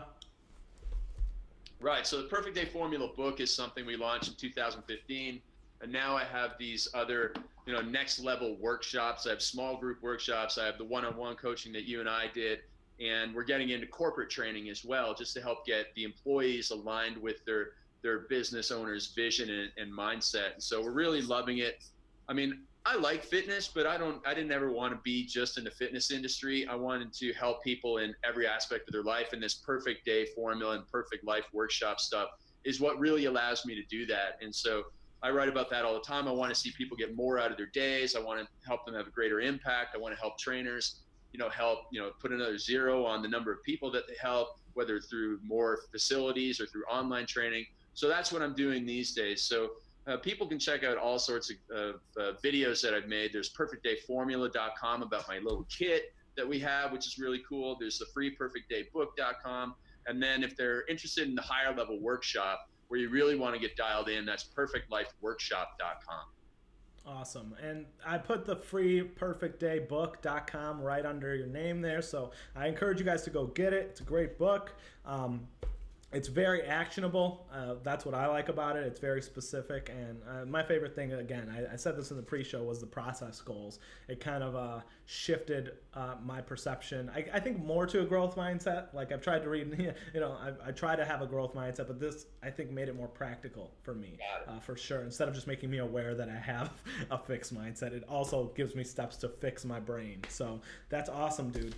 Right. So the Perfect Day Formula book is something we launched in 2015. And now I have these other, you know, next level workshops. I have small group workshops. I have the one-on-one coaching that you and I did. And we're getting into corporate training as well, just to help get the employees aligned with their business owner's vision and mindset. And so we're really loving it. I mean, I like fitness, but I didn't ever want to be just in the fitness industry. I wanted to help people in every aspect of their life. And this Perfect Day Formula and Perfect Life workshop stuff is what really allows me to do that. And so I write about that all the time. I want to see people get more out of their days. I want to help them have a greater impact. I want to help trainers, put another zero on the number of people that they help, whether through more facilities or through online training. So that's what I'm doing these days. So people can check out all sorts of videos that I've made. There's perfectdayformula.com about my little kit that we have, which is really cool. There's the free perfectdaybook.com. And then if they're interested in the higher level workshop where you really want to get dialed in, that's perfectlifeworkshop.com. Awesome. And I put the free perfectdaybook.com right under your name there. So I encourage you guys to go get it. It's a great book. It's very actionable. That's what I like about it. It's very specific. And my favorite thing, again, I said this in the pre-show, was the process goals. It kind of shifted my perception, I think, more to a growth mindset. Like I've tried to read, I try to have a growth mindset, but this, I think, made it more practical for me, for sure. Instead of just making me aware that I have a fixed mindset, it also gives me steps to fix my brain. So that's awesome, dude.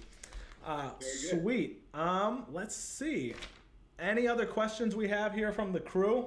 Sweet. Let's see. Any other questions we have here from the crew?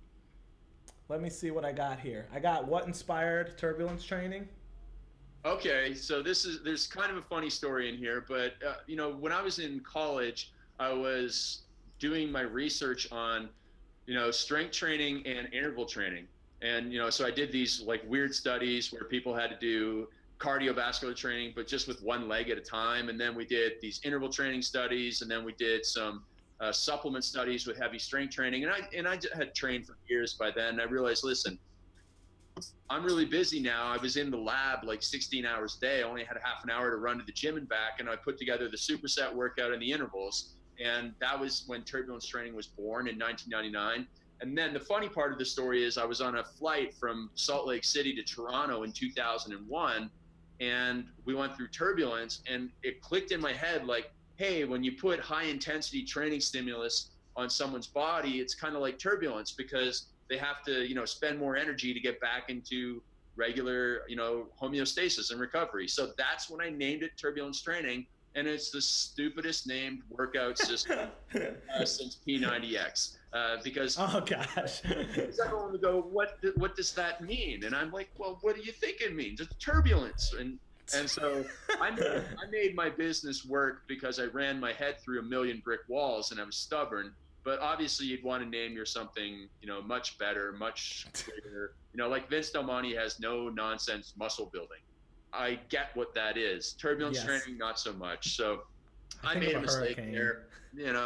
Let me see what I got here. I got what inspired turbulence training. Okay, so there's kind of a funny story in here, but when I was in college, I was doing my research on, strength training and interval training. And, so I did these like weird studies where people had to do cardiovascular training, but just with one leg at a time. And then we did these interval training studies, and then we did some supplement studies with heavy strength training. And I had trained for years by then. I realized, listen, I'm really busy now. I was in the lab like 16 hours a day. I only had half an hour to run to the gym and back. And I put together the superset workout and the intervals. And that was when turbulence training was born in 1999. And then the funny part of the story is I was on a flight from Salt Lake City to Toronto in 2001. And we went through turbulence, and it clicked in my head like, hey, when you put high intensity training stimulus on someone's body, it's kind of like turbulence because they have to, spend more energy to get back into regular, homeostasis and recovery. So that's when I named it turbulence training. And it's the stupidest named workout system since P90X. Because oh gosh, everyone would go, what does that mean? And I'm like, well, what do you think it means? It's turbulence. And so I made my business work because I ran my head through a million brick walls and I was stubborn. But obviously you'd want to name your something, much better, much bigger. Like Vince Del Monte has no nonsense muscle building. I get what that is. Turbulence training, not so much. So I made a mistake there.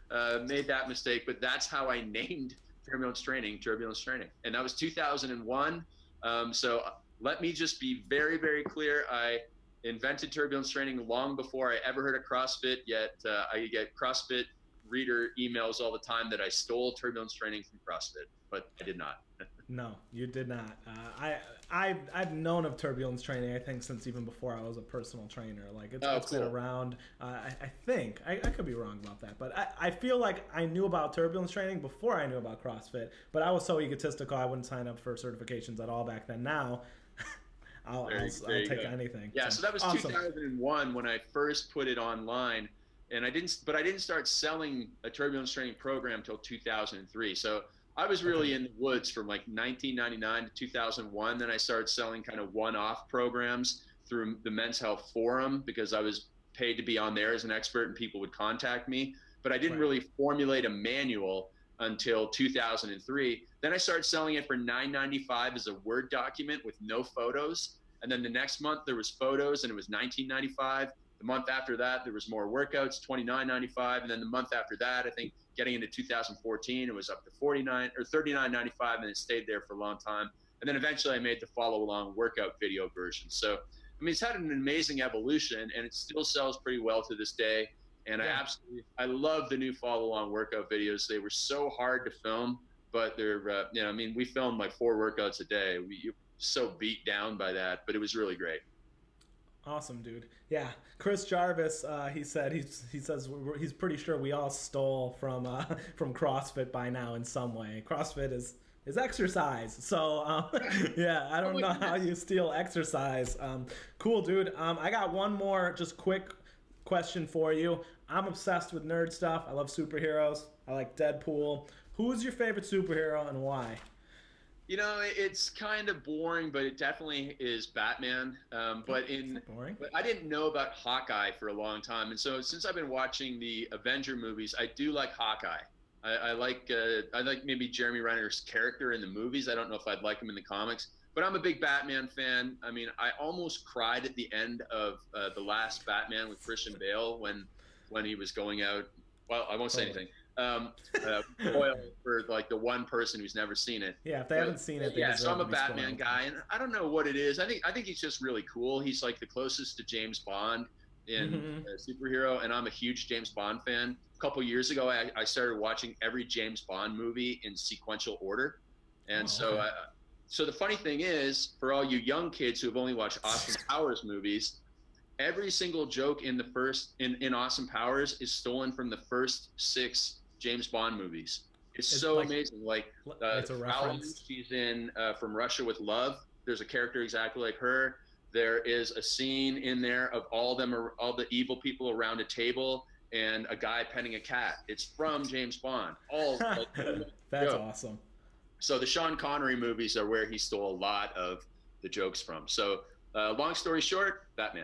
made that mistake, but that's how I named Turbulence Training, and that was 2001. So let me just be very, very clear. I invented Turbulence Training long before I ever heard of CrossFit, yet I get CrossFit reader emails all the time that I stole Turbulence Training from CrossFit, but I did not. No, you did not. I've known of Turbulence Training, I think, since even before I was a personal trainer. Like, it's cool. been around. I think, I could be wrong about that, but I feel like I knew about Turbulence Training before I knew about CrossFit, but I was so egotistical I wouldn't sign up for certifications at all back then. Now, I'll take anything. Yeah, so that was awesome. 2001 when I first put it online, and I didn't start selling a Turbulence Training program until 2003. So I was really in the woods from like 1999 to 2001. Then I started selling kind of one-off programs through the Men's Health Forum because I was paid to be on there as an expert and people would contact me. But I didn't really formulate a manual until 2003. Then I started selling it for $9.95 as a Word document with no photos. And then the next month there was photos and it was $19.95. The month after that, there was more workouts, $29.95. And then the month after that, I think getting into 2014, it was up to $49 or $39.95, and it stayed there for a long time. And then eventually I made the follow-along workout video version. So, I mean, it's had an amazing evolution, and it still sells pretty well to this day. And I love the new follow-along workout videos. They were so hard to film, but they're, I mean, we filmed like 4 workouts a day. You're so beat down by that, but it was really great. Awesome, dude. Yeah, Chris Jarvis. He says he's pretty sure we all stole from CrossFit by now in some way. CrossFit is exercise, so yeah. I don't know how you steal exercise. Cool, dude. I got one more just quick question for you. I'm obsessed with nerd stuff. I love superheroes. I like Deadpool. Who's your favorite superhero and why? You know, it's kind of boring, but it definitely is Batman. But I didn't know about Hawkeye for a long time, and so since I've been watching the Avenger movies, I do like Hawkeye. I like maybe Jeremy Renner's character in the movies. I don't know if I'd like him in the comics, but I'm a big Batman fan. I mean, I almost cried at the end of the last Batman with Christian Bale when he was going out. Well, I won't say anything. Spoil for like the one person who's never seen it. Yeah, if they haven't seen it. So I'm a Batman guy, and I don't know what it is. I think he's just really cool. He's like the closest to James Bond in superhero, and I'm a huge James Bond fan. A couple years ago, I started watching every James Bond movie in sequential order, and so the funny thing is, for all you young kids who have only watched Austin Powers movies, every single joke in the first in Austin Powers is stolen from the first 6 James Bond movies. It's so like, amazing. Like it's a reference. She's in From Russia with Love. There's a character exactly like her. There is a scene in there of all the evil people around a table and a guy petting a cat. It's from James Bond. That's awesome. So the Sean Connery movies are where he stole a lot of the jokes from. So long story short, Batman.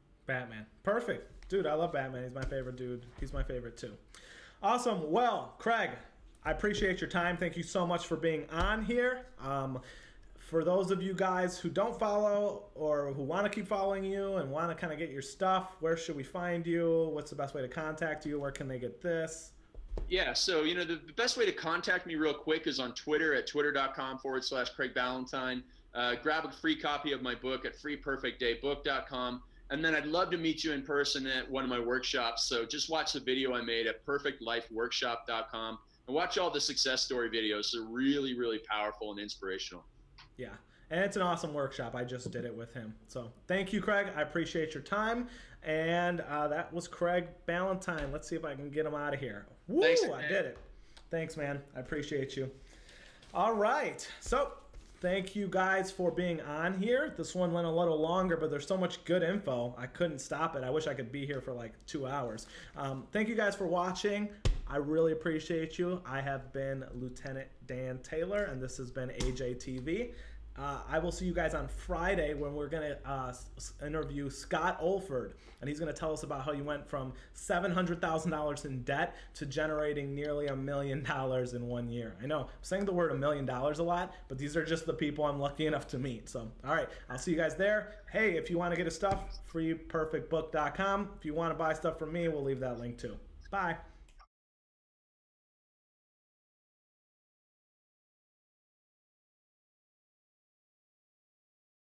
Perfect. Dude, I love Batman. He's my favorite dude. He's my favorite too. Awesome. Well, Craig, I appreciate your time. Thank you so much for being on here. For those of you guys who don't follow or who want to keep following you and want to kind of get your stuff, where should we find you? What's the best way to contact you? Where can they get this? Yeah, so, the best way to contact me real quick is on Twitter at twitter.com/Craig Ballantyne. Grab a free copy of my book at freeperfectdaybook.com. And then I'd love to meet you in person at one of my workshops. So just watch the video I made at perfectlifeworkshop.com and watch all the success story videos. They're really, really powerful and inspirational. Yeah, and it's an awesome workshop. I just did it with him. So thank you, Craig. I appreciate your time. And that was Craig Ballantyne. Let's see if I can get him out of here. Woo, thanks, I did it. Thanks, man. I appreciate you. All right. So thank you guys for being on here. This one went a little longer, but there's so much good info. I couldn't stop it. I wish I could be here for like 2 hours. Thank you guys for watching. I really appreciate you. I have been Lieutenant Dan Taylor, and this has been AJTV. I will see you guys on Friday when we're going to interview Scott Olford, and he's going to tell us about how he went from $700,000 in debt to generating nearly $1 million in 1 year. I know I'm saying the word $1 million a lot, but these are just the people I'm lucky enough to meet. So, all right, I'll see you guys there. Hey, if you want to get his stuff, freeperfectbook.com. If you want to buy stuff from me, we'll leave that link too. Bye.